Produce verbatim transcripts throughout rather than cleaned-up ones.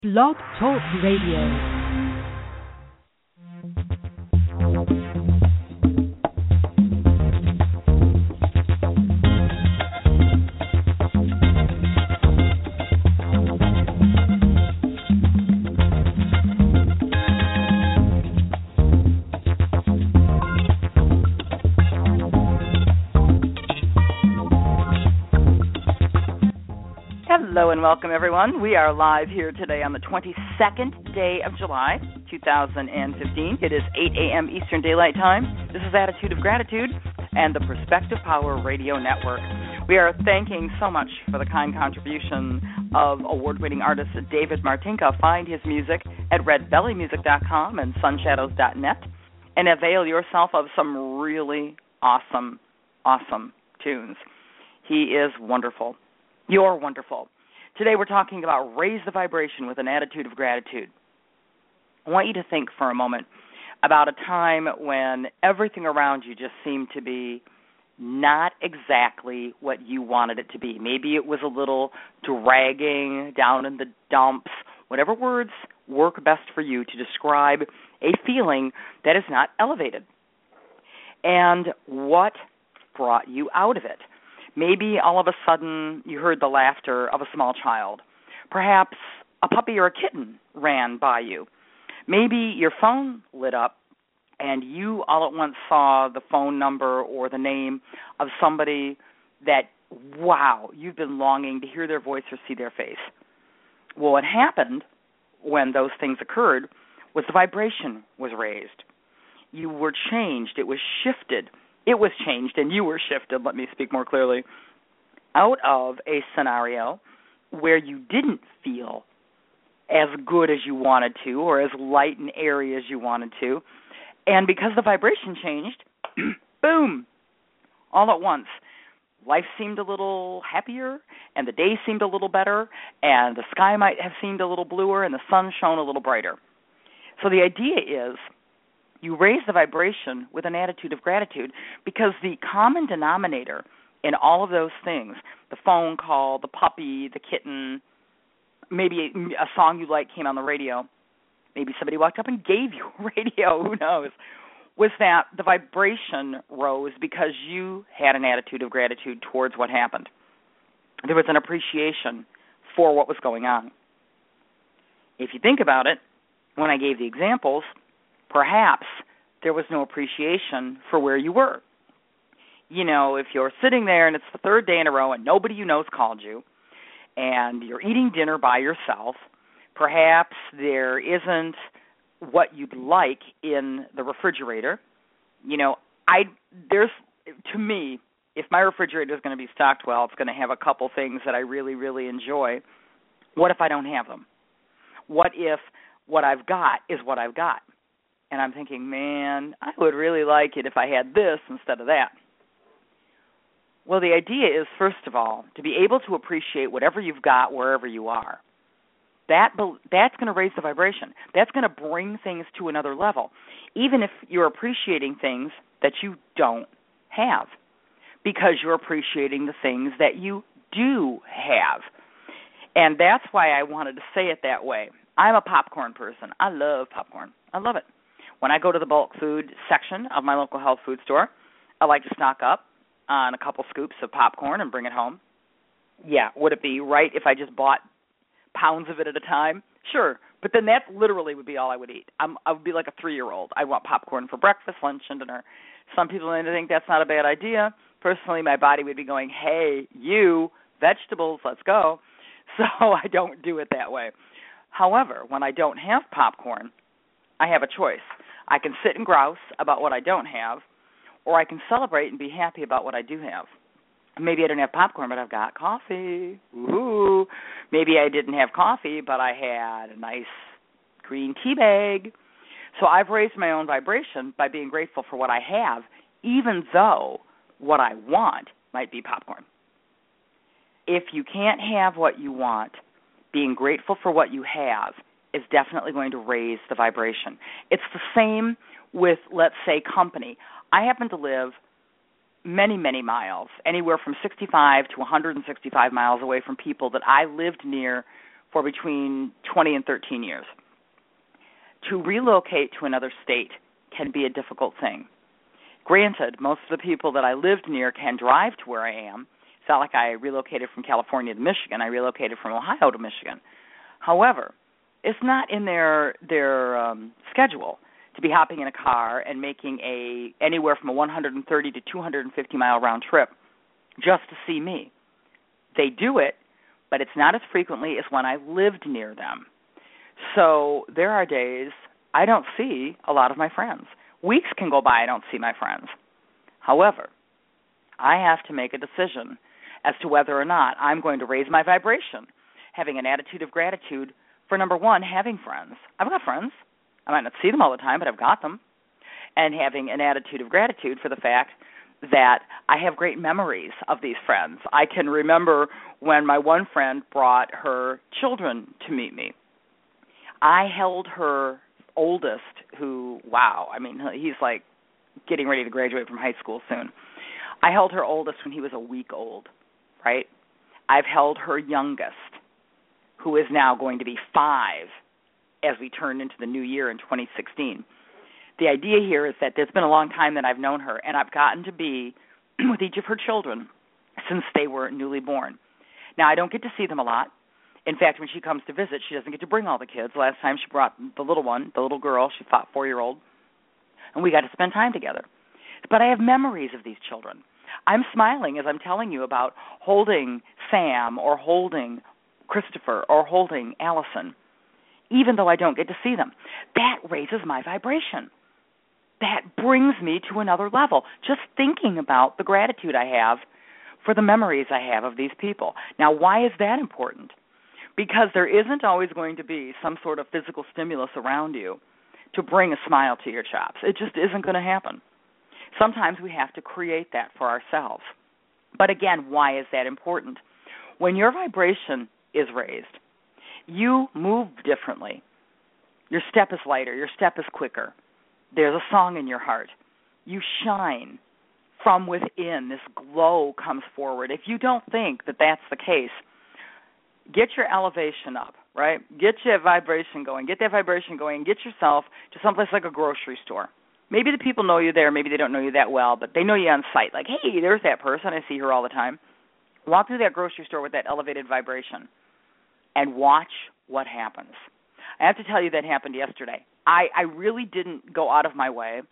Blog Talk Radio. Hello and welcome, everyone. We are live here today on the twenty-second day of July, two thousand fifteen. It is eight a.m. Eastern Daylight Time. This is Attitude of Gratitude and the Perspective Power Radio Network. We are thanking so much for the kind contribution of award-winning artist David Martinka. Find his music at red belly music dot com and sunshadows dot net and avail yourself of some really awesome, awesome tunes. He is wonderful. You're wonderful. Today we're talking about raise the vibration with an attitude of gratitude. I want you to think for a moment about a time when everything around you just seemed to be not exactly what you wanted it to be. Maybe it was a little dragging, down in the dumps, whatever words work best for you to describe a feeling that is not elevated. And what brought you out of it? Maybe all of a sudden you heard the laughter of a small child. Perhaps a puppy or a kitten ran by you. Maybe your phone lit up and you all at once saw the phone number or the name of somebody that, wow, you've been longing to hear their voice or see their face. Well, what happened when those things occurred was the vibration was raised. You were changed. It was shifted. It was changed and you were shifted, let me speak more clearly, out of a scenario where you didn't feel as good as you wanted to or as light and airy as you wanted to. And because the vibration changed, boom, all at once, life seemed a little happier and the day seemed a little better and the sky might have seemed a little bluer and the sun shone a little brighter. So the idea is, you raise the vibration with an attitude of gratitude because the common denominator in all of those things, the phone call, the puppy, the kitten, maybe a song you like came on the radio, maybe somebody walked up and gave you a radio, who knows, was that the vibration rose because you had an attitude of gratitude towards what happened. There was an appreciation for what was going on. If you think about it, when I gave the examples, perhaps there was no appreciation for where you were. You know, if you're sitting there and it's the third day in a row and nobody you know's called you and you're eating dinner by yourself, perhaps there isn't what you'd like in the refrigerator. You know, I there's to me, if my refrigerator is going to be stocked well, it's going to have a couple things that I really, really enjoy. What if I don't have them? What if what I've got is what I've got? And I'm thinking, man, I would really like it if I had this instead of that. Well, the idea is, first of all, to be able to appreciate whatever you've got wherever you are. That That's going to raise the vibration. That's going to bring things to another level, even if you're appreciating things that you don't have, because you're appreciating the things that you do have. And that's why I wanted to say it that way. I'm a popcorn person. I love popcorn. I love it. When I go to the bulk food section of my local health food store, I like to stock up on a couple scoops of popcorn and bring it home. Yeah, would it be right if I just bought pounds of it at a time? Sure, but then that literally would be all I would eat. I'm, I would be like a three-year-old. I want popcorn for breakfast, lunch, and dinner. Some people may think that's not a bad idea. Personally, my body would be going, hey, you, vegetables, let's go. So I don't do it that way. However, when I don't have popcorn, I have a choice. I can sit and grouse about what I don't have, or I can celebrate and be happy about what I do have. Maybe I don't have popcorn, but I've got coffee. Ooh. Maybe I didn't have coffee, but I had a nice green tea bag. So I've raised my own vibration by being grateful for what I have, even though what I want might be popcorn. If you can't have what you want, being grateful for what you have is definitely going to raise the vibration. It's the same with, let's say, company. I happen to live many, many miles, anywhere from sixty-five to one hundred sixty-five miles away from people that I lived near for between twenty and thirteen years. To relocate to another state can be a difficult thing. Granted, most of the people that I lived near can drive to where I am. It's not like I relocated from California to Michigan. I relocated from Ohio to Michigan. However, it's not in their their um, schedule to be hopping in a car and making a anywhere from a one hundred thirty to two hundred fifty mile round trip just to see me. They do it, but it's not as frequently as when I lived near them. So there are days I don't see a lot of my friends. Weeks can go by I don't see my friends. However, I have to make a decision as to whether or not I'm going to raise my vibration, having an attitude of gratitude for, number one, having friends. I've got friends. I might not see them all the time, but I've got them. And having an attitude of gratitude for the fact that I have great memories of these friends. I can remember when my one friend brought her children to meet me. I held her oldest, who, wow, I mean, he's like getting ready to graduate from high school soon. I held her oldest when he was a week old, right? I've held her youngest, who is now going to be five as we turn into the new year in twenty sixteen. The idea here is that it's been a long time that I've known her, and I've gotten to be with each of her children since they were newly born. Now, I don't get to see them a lot. In fact, when she comes to visit, she doesn't get to bring all the kids. Last time she brought the little one, the little girl, she's a four-year-old, and we got to spend time together. But I have memories of these children. I'm smiling as I'm telling you about holding Sam or holding Christopher or holding Allison, even though I don't get to see them. That raises my vibration. That brings me to another level, just thinking about the gratitude I have for the memories I have of these people. Now, why is that important? Because there isn't always going to be some sort of physical stimulus around you to bring a smile to your chops. It just isn't going to happen. Sometimes we have to create that for ourselves. But again, why is that important? When your vibration is raised, you move differently. Your step is lighter. Your step is quicker. There's a song in your heart. You shine from within. This glow comes forward. If you don't think that that's the case, get your elevation up, right? Get your vibration going. Get that vibration going. Get yourself to someplace like a grocery store. Maybe the people know you there. Maybe they don't know you that well, but they know you on sight. Like, hey, there's that person. I see her all the time. Walk through that grocery store with that elevated vibration and watch what happens. I have to tell you that happened yesterday. I, I really didn't go out of my way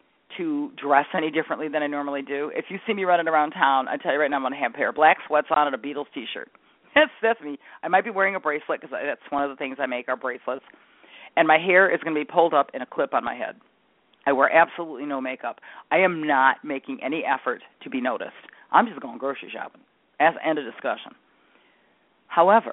to dress any differently than I normally do. If you see me running around town, I tell you right now I'm going to have a pair of black sweats on and a Beatles T-shirt. That's, that's me. I might be wearing a bracelet because that's one of the things I make are bracelets. And my hair is going to be pulled up in a clip on my head. I wear absolutely no makeup. I am not making any effort to be noticed. I'm just going grocery shopping. As end of discussion. However,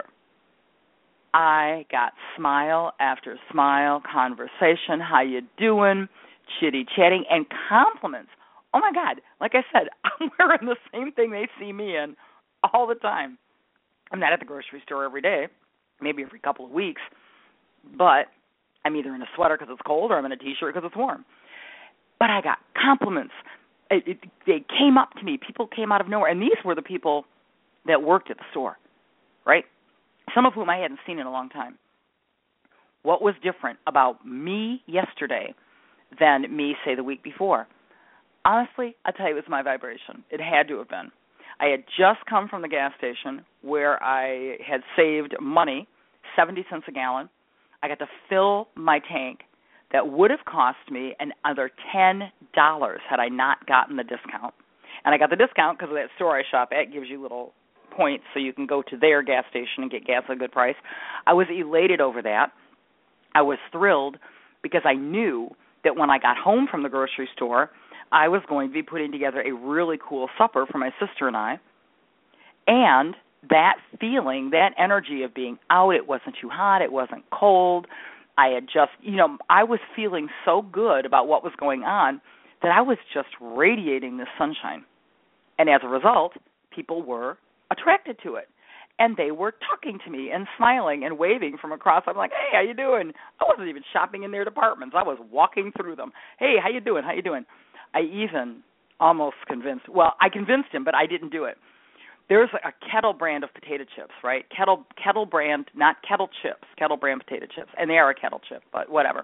I got smile after smile, conversation, how you doing, chitty-chatting, and compliments. Oh, my God. Like I said, I'm wearing the same thing they see me in all the time. I'm not at the grocery store every day, maybe every couple of weeks, but I'm either in a sweater because it's cold or I'm in a T-shirt because it's warm. But I got compliments. It, it, they came up to me. People came out of nowhere, and these were the people that worked at the store, right? Some of whom I hadn't seen in a long time. What was different about me yesterday than me, say, the week before? Honestly, I'll tell you, it was my vibration. It had to have been. I had just come from the gas station where I had saved money, seventy cents a gallon. I got to fill my tank that would have cost me another ten dollars had I not gotten the discount. And I got the discount because of that store I shop at. It gives you little points so you can go to their gas station and get gas at a good price. I was elated over that. I was thrilled because I knew that when I got home from the grocery store, I was going to be putting together a really cool supper for my sister and I. And that feeling, that energy of being out, it wasn't too hot, it wasn't cold. I had just, you know, I was feeling so good about what was going on that I was just radiating this sunshine. And as a result, people were attracted to it. And they were talking to me and smiling and waving from across. I'm like, hey, how you doing? I wasn't even shopping in their departments. I was walking through them. Hey, how you doing? How you doing? I even almost convinced, well, I convinced him, but I didn't do it. there's a Kettle brand of potato chips, right? Kettle Kettle brand, not Kettle chips, Kettle brand potato chips, and they are a Kettle chip, but whatever.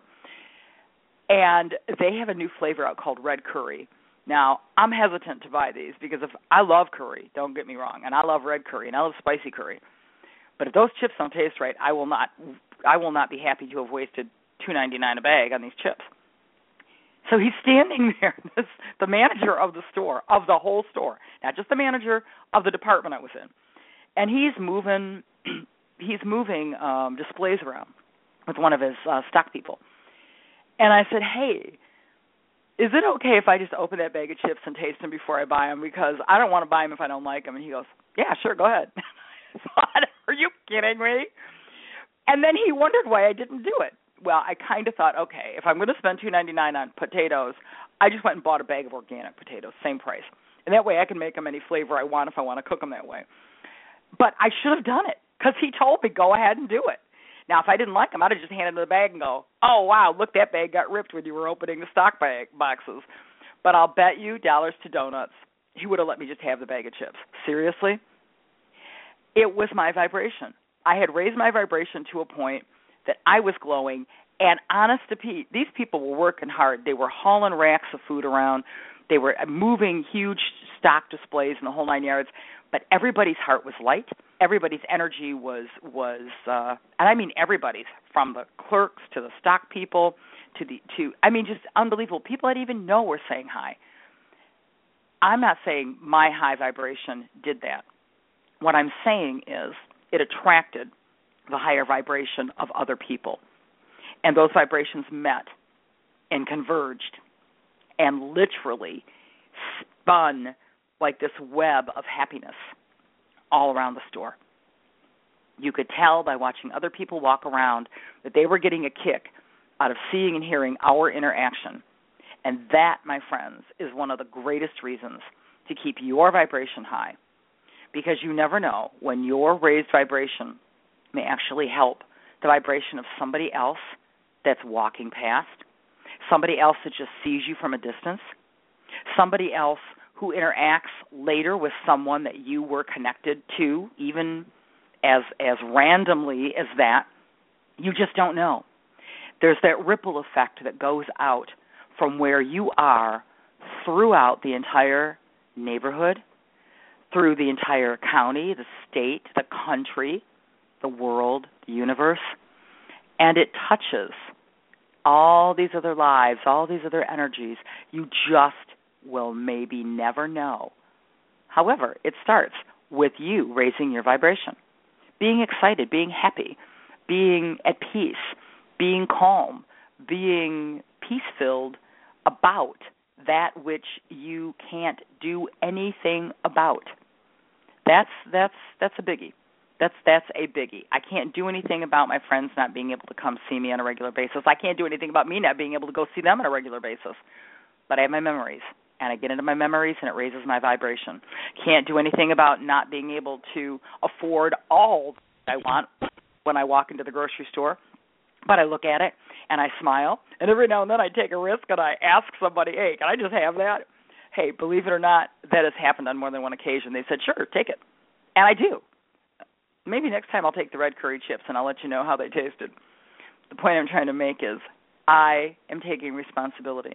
And they have a new flavor out called red curry. Now, I'm hesitant to buy these because if I love curry, don't get me wrong, and I love red curry and I love spicy curry. But if those chips don't taste right, I will not I will not be happy to have wasted two ninety-nine a bag on these chips. So he's standing there, this, the manager of the store, of the whole store, not just the manager of the department I was in. And he's moving he's moving um, displays around with one of his uh, stock people. And I said, hey, is it okay if I just open that bag of chips and taste them before I buy them? Because I don't want to buy them if I don't like them. And he goes, yeah, sure, go ahead. I thought, are you kidding me? And then he wondered why I didn't do it. Well, I kind of thought, okay, if I'm going to spend two ninety-nine on potatoes, I just went and bought a bag of organic potatoes, same price. And that way I can make them any flavor I want if I want to cook them that way. But I should have done it because he told me go ahead and do it. Now, if I didn't like them, I'd have just handed him the bag and go, oh, wow, look, that bag got ripped when you were opening the stock bag boxes. But I'll bet you dollars to donuts he would have let me just have the bag of chips. Seriously? It was my vibration. I had raised my vibration to a point that I was glowing, and honest to Pete, these people were working hard. They were hauling racks of food around. They were moving huge stock displays in the whole nine yards, but everybody's heart was light. Everybody's energy was, was uh, and I mean everybody's, from the clerks to the stock people to the, to I mean just unbelievable. People I didn't even know were saying hi. I'm not saying my high vibration did that. What I'm saying is it attracted the higher vibration of other people. And those vibrations met and converged and literally spun like this web of happiness all around the store. You could tell by watching other people walk around that they were getting a kick out of seeing and hearing our interaction. And that, my friends, is one of the greatest reasons to keep your vibration high, because you never know when your raised vibration may actually help the vibration of somebody else that's walking past, somebody else that just sees you from a distance, somebody else who interacts later with someone that you were connected to, even as as randomly as that. You just don't know. There's that ripple effect that goes out from where you are throughout the entire neighborhood, through the entire county, the state, the country, the world, the universe, and it touches all these other lives, all these other energies. You just will maybe never know. However, it starts with you raising your vibration, being excited, being happy, being at peace, being calm, being peace-filled about that which you can't do anything about. That's that's that's a biggie. That's that's a biggie. I can't do anything about my friends not being able to come see me on a regular basis. I can't do anything about me not being able to go see them on a regular basis. But I have my memories, and I get into my memories, and it raises my vibration. Can't do anything about not being able to afford all that I want when I walk into the grocery store. But I look at it, and I smile, and every now and then I take a risk, and I ask somebody, hey, can I just have that? Hey, believe it or not, that has happened on more than one occasion. They said, sure, take it. And I do. Maybe next time I'll take the red curry chips, and I'll let you know how they tasted. The point I'm trying to make is I am taking responsibility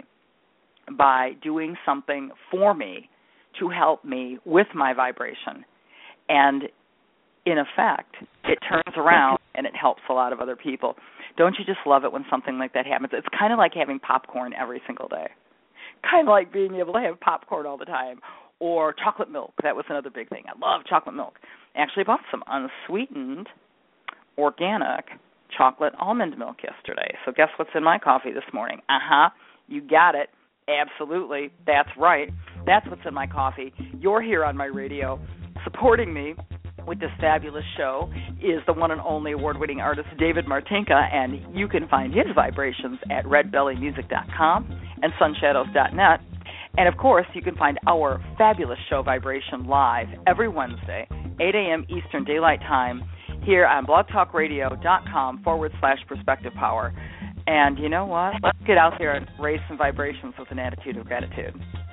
by doing something for me to help me with my vibration. And in effect, it turns around and it helps a lot of other people. Don't you just love it when something like that happens? It's kind of like having popcorn every single day. Kind of like being able to have popcorn all the time. Or chocolate milk. That was another big thing. I love chocolate milk. I actually bought some unsweetened, organic chocolate almond milk yesterday. So guess what's in my coffee this morning? Uh-huh. You got it. Absolutely. That's right. That's what's in my coffee. You're here on my radio. Supporting me with this fabulous show is the one and only award-winning artist David Martinka, and you can find his vibrations at red belly music dot com and sunshadows dot net. And, of course, you can find our fabulous show, Vibration, live every Wednesday, eight a.m. Eastern Daylight Time, here on blogtalkradio.com forward slash perspective power. And you know what? Let's get out there and raise some vibrations with an attitude of gratitude.